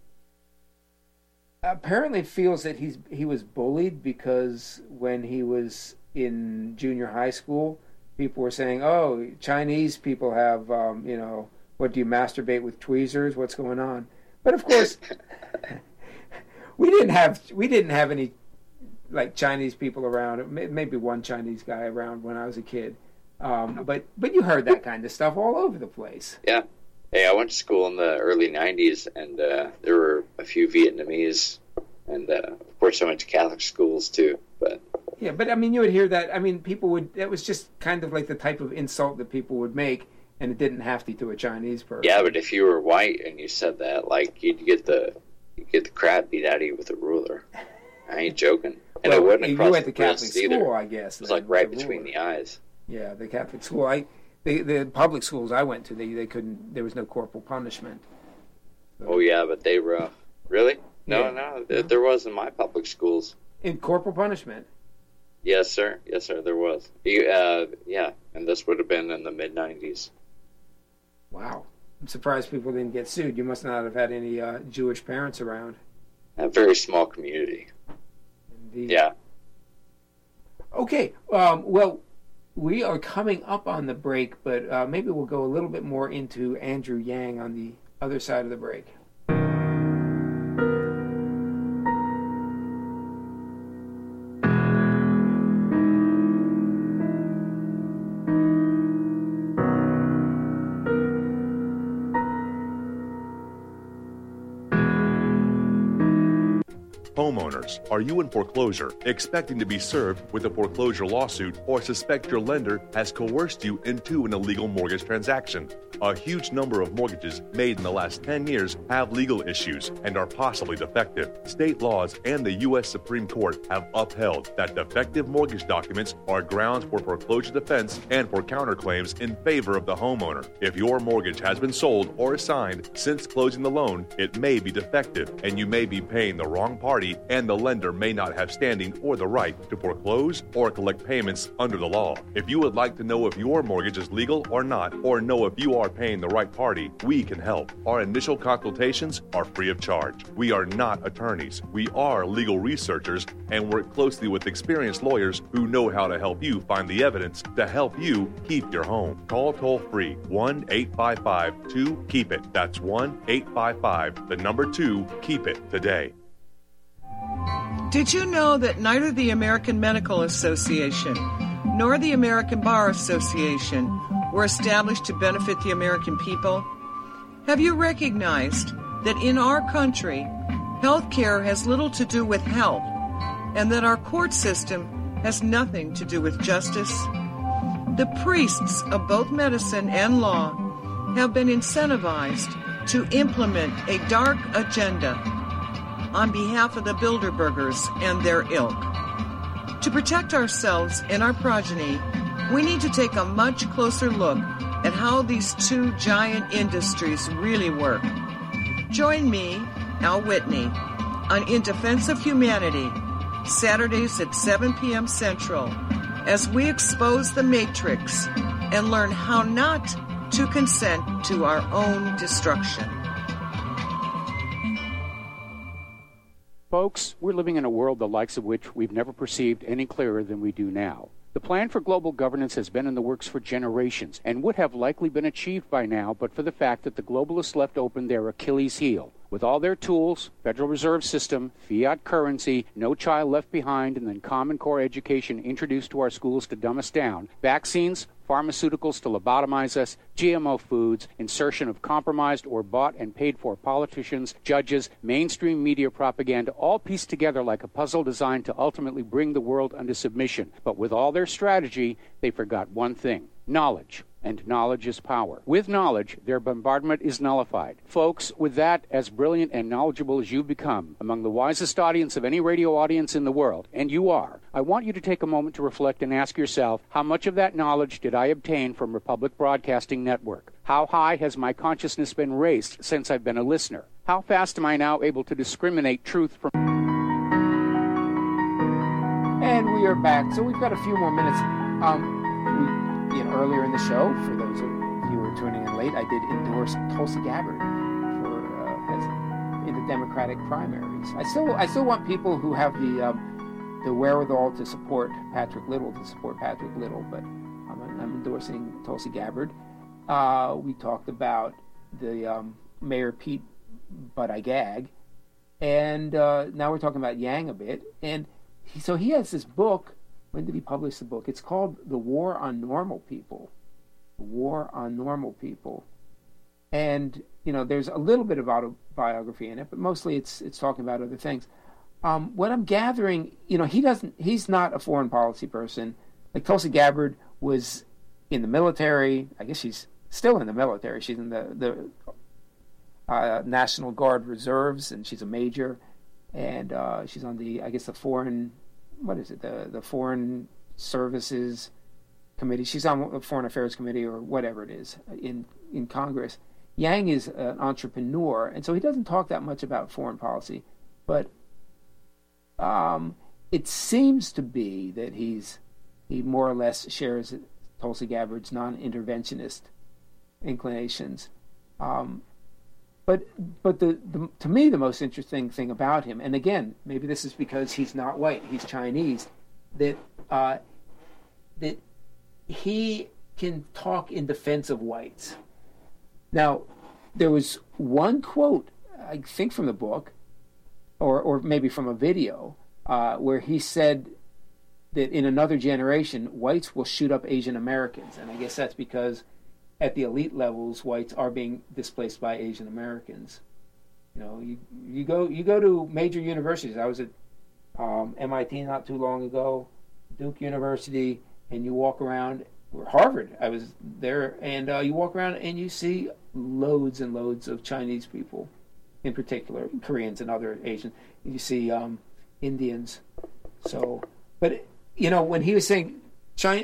apparently feels that he was bullied because when he was in junior high school, people were saying, "Oh, Chinese people have, what do you masturbate with tweezers? What's going on?" But of course, we didn't have any like Chinese people around. Maybe one Chinese guy around when I was a kid. But you heard that kind of stuff all over the place. Yeah. Hey, I went to school in the early 90s, and there were a few Vietnamese, and of course I went to Catholic schools too. But yeah, but I mean, you would hear that. I mean, people would. That was just kind of like the type of insult that people would make, and it didn't have to be to a Chinese person. Yeah, but if you were white and you said that, like you'd get the crap beat out of you with a ruler. I ain't joking. And it wouldn't across you went to the Catholic either. school, I guess. It was like right between the eyes. Yeah, the Catholic school. The public schools I went to, they couldn't. There was no corporal punishment. So. Oh yeah, but they rough. Really? No, there was in my public schools. In corporal punishment. Yes, sir. There was. Yeah, and this would have been in the mid '90s. Wow, I'm surprised people didn't get sued. You must not have had any Jewish parents around. A very small community. Indeed. Yeah. Okay. Well, we are coming up on the break, but maybe we'll go a little bit more into Andrew Yang on the other side of the break. Homeowners, are you in foreclosure, expecting to be served with a foreclosure lawsuit, or suspect your lender has coerced you into an illegal mortgage transaction? A huge number of mortgages made in the last 10 years have legal issues and are possibly defective. State laws and the U.S. Supreme Court have upheld that defective mortgage documents are grounds for foreclosure defense and for counterclaims in favor of the homeowner. If your mortgage has been sold or assigned since closing the loan, it may be defective, and you may be paying the wrong party, and the lender may not have standing or the right to foreclose or collect payments under the law. If you would like to know if your mortgage is legal or not, or know if you are paying the right party, we can help. Our initial consultations are free of charge. We are not attorneys. We are legal researchers and work closely with experienced lawyers who know how to help you find the evidence to help you keep your home. Call toll-free 1-855-2-KEEP-IT. That's 1-855-2-KEEP-IT today. Did you know that neither the American Medical Association nor the American Bar Association were established to benefit the American people? Have you recognized that in our country, health care has little to do with health, and that our court system has nothing to do with justice? The priests of both medicine and law have been incentivized to implement a dark agenda on behalf of the Bilderbergers and their ilk. To protect ourselves and our progeny, we need to take a much closer look at how these two giant industries really work. Join me, Al Whitney, on In Defense of Humanity, Saturdays at 7 p.m. Central, as we expose the Matrix and learn how not to consent to our own destruction. Folks, we're living in a world the likes of which we've never perceived any clearer than we do now. The plan for global governance has been in the works for generations and would have likely been achieved by now but for the fact that the globalists left open their Achilles heel. With all their tools, Federal Reserve System, fiat currency, no child left behind, and then Common Core education introduced to our schools to dumb us down, vaccines, pharmaceuticals to lobotomize us, GMO foods, insertion of compromised or bought and paid for politicians, judges, mainstream media propaganda, all pieced together like a puzzle designed to ultimately bring the world under submission. But with all their strategy, they forgot one thing: knowledge. And knowledge is power. With knowledge, their bombardment is nullified. Folks, with that, as brilliant and knowledgeable as you've become, among the wisest audience of any radio audience in the world, and you are, I want you to take a moment to reflect and ask yourself, how much of that knowledge did I obtain from Republic Broadcasting Network? How high has my consciousness been raised since I've been a listener? How fast am I now able to discriminate truth from... And we are back. So we've got a few more minutes. Earlier in the show, for those of you who are tuning in late, I did endorse Tulsi Gabbard in the Democratic primaries. I still want people who have the wherewithal to support Patrick Little but I'm endorsing Tulsi Gabbard. We talked about the Mayor Pete Buttigieg, and now we're talking about Yang a bit. And he has this book. When did he publish the book? It's called The War on Normal People. The War on Normal People. And, there's a little bit of autobiography in it, but mostly it's talking about other things. What I'm gathering, he's not a foreign policy person. Like Tulsi Gabbard was in the military. I guess she's still in the military. She's in the National Guard Reserves, and she's a major. And she's on the foreign, the Foreign Services Committee. She's on the Foreign Affairs Committee or whatever it is in Congress. Yang is an entrepreneur, and so he doesn't talk that much about foreign policy. But it seems to be that he more or less shares Tulsi Gabbard's non-interventionist inclinations. But to me, the most interesting thing about him, and again, maybe this is because he's not white, he's Chinese, that he can talk in defense of whites. Now, there was one quote, I think from the book, or maybe from a video, where he said that in another generation, whites will shoot up Asian Americans, and I guess that's because at the elite levels, whites are being displaced by Asian Americans. You go to major universities. I was at MIT not too long ago, Duke University, and you walk around, or Harvard. I was there, and you walk around and you see loads and loads of Chinese people, in particular, Koreans and other Asians. You see Indians. So, but when he was saying China.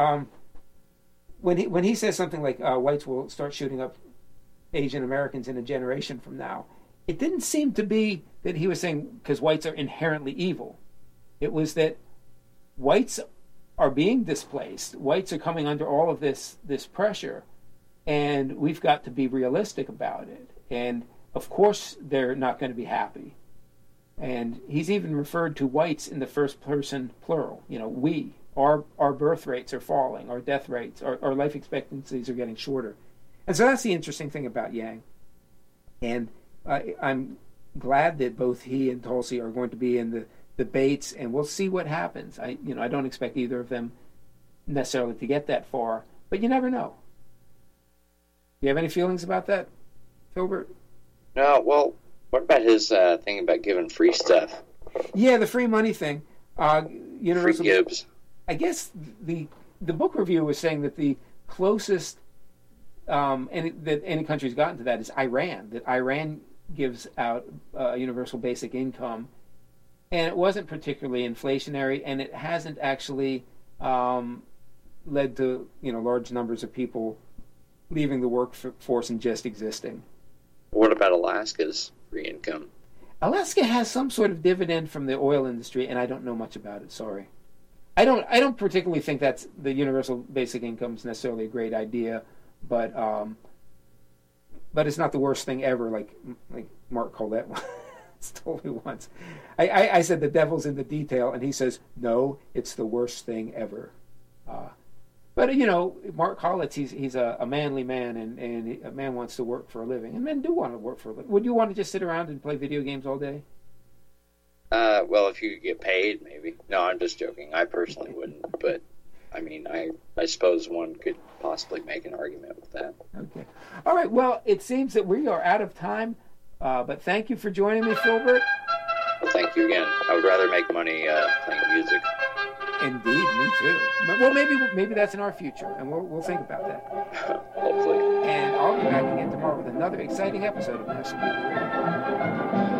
When he says something like whites will start shooting up Asian Americans in a generation from now, it didn't seem to be that he was saying because whites are inherently evil. It was that whites are being displaced. Whites are coming under all of this pressure, and we've got to be realistic about it. And of course, they're not going to be happy. And he's even referred to whites in the first person plural. We. Our birth rates are falling, our death rates, our life expectancies are getting shorter. And so that's the interesting thing about Yang. And I'm glad that both he and Tulsi are going to be in the debates, and we'll see what happens. I don't expect either of them necessarily to get that far, but you never know. You have any feelings about that, Filbert? No, well, what about his thing about giving free stuff? Yeah, the free money thing. Free Gibbs. I guess the book review was saying that the closest that any country's gotten to that is Iran. That Iran gives out universal basic income, and it wasn't particularly inflationary, and it hasn't actually led to large numbers of people leaving the workforce and just existing. What about Alaska's free income? Alaska has some sort of dividend from the oil industry, and I don't know much about it. Sorry. I don't particularly think that's the universal basic income is necessarily a great idea, but it's not the worst thing ever, like Mark Collette told me once. I said the devil's in the detail, and he says no, it's the worst thing ever. But Mark Collette, he's a manly man, and a man wants to work for a living, and men do want to work for a living. Would you want to just sit around and play video games all day? Well, if you could get paid, maybe. No, I'm just joking. I personally wouldn't, but I mean, I suppose one could possibly make an argument with that. Okay. All right. Well, it seems that we are out of time, but thank you for joining me, Filbert. Well, thank you again. I would rather make money playing music. Indeed, me too. Well, maybe that's in our future, and we'll think about that. Hopefully. And I'll be back again tomorrow with another exciting episode of National Radio.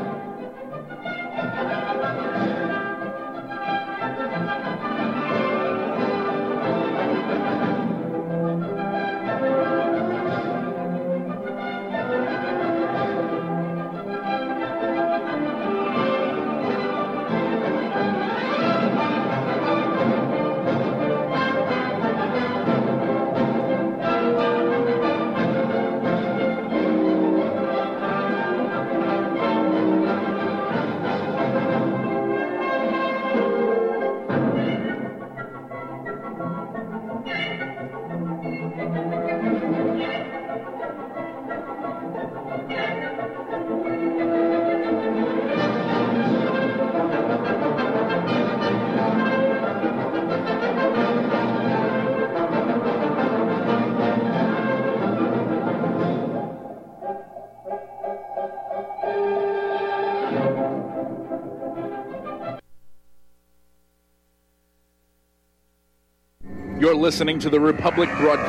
listening to the Republic Broadcasting